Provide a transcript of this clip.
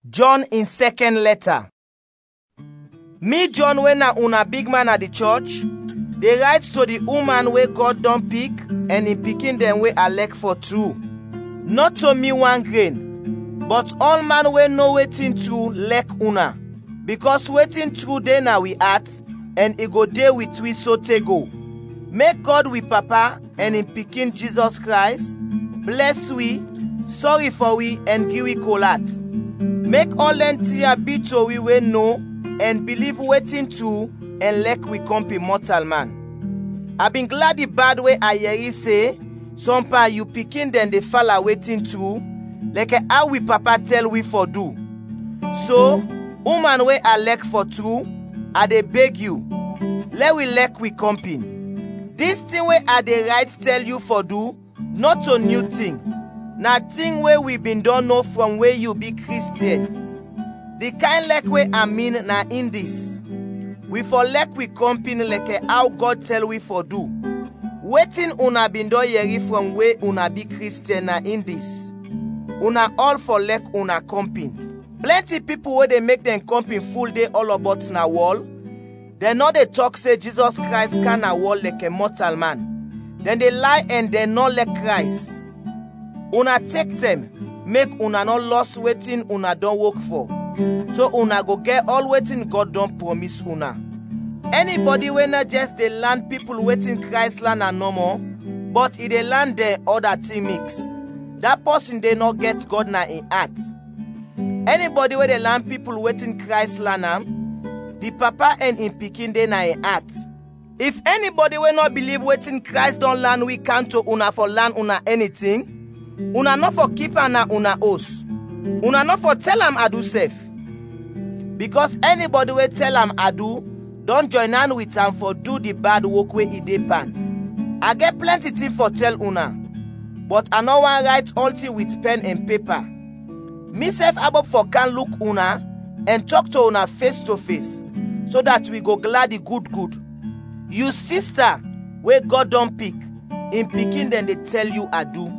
John in second letter. Me John, wey na una big man at the church, dey write to the woman wey God don pick and him pikin dem wey elect for true. Not to me one grain, but all man wey know wetin true like una, because wetin true dey na we heart, and e go dey with we so te go. Make God we Papa and him pikin Jesus Christ bless we, sorry for we, and give we colat. Make all lentia be to we wey know and believe wetin true and like we compy mortal man. I been glad the bad way I hear say some pa you pikin dem dey follow wetin true, like how we Papa tell we for do. So, woman wey I like for true, I dey beg you, let we like we company. This thing wey I dey write tell you for do, not a new thing. Na thing wey we been don't know from where you be Christian. The kind like way I mean na in this. We for like we company like how God tell we for do. Waiting una been do hear from where una be Christian na in this. Una all for like una company. Plenty people where they make them company full day all about na wall. They know they talk say Jesus Christ can na wall like a mortal man. Then they lie and they not like Christ. Una take them, make una not lost waiting una don't work for. So una go get all waiting God don't promise una. Anybody when not just they land people waiting Christ land and no more, but if they land there other thing mix. That person they not get God na in heart. Anybody where they land people waiting Christ land am, the Papa and in pikin they na in heart. If anybody will not believe waiting Christ don't land we can't to una for land una anything, una not for keep na una os. Una not for tell am I do safe. Because anybody will tell am I do, don't join hand with am for do the bad work where he dey pan. I get plenty thing for tell una, but I no one write all thing with pen and paper. Me self above for can look una and talk to una face to face, so that we go glad the good. You sister, where God don't pick, in picking then they tell you I do.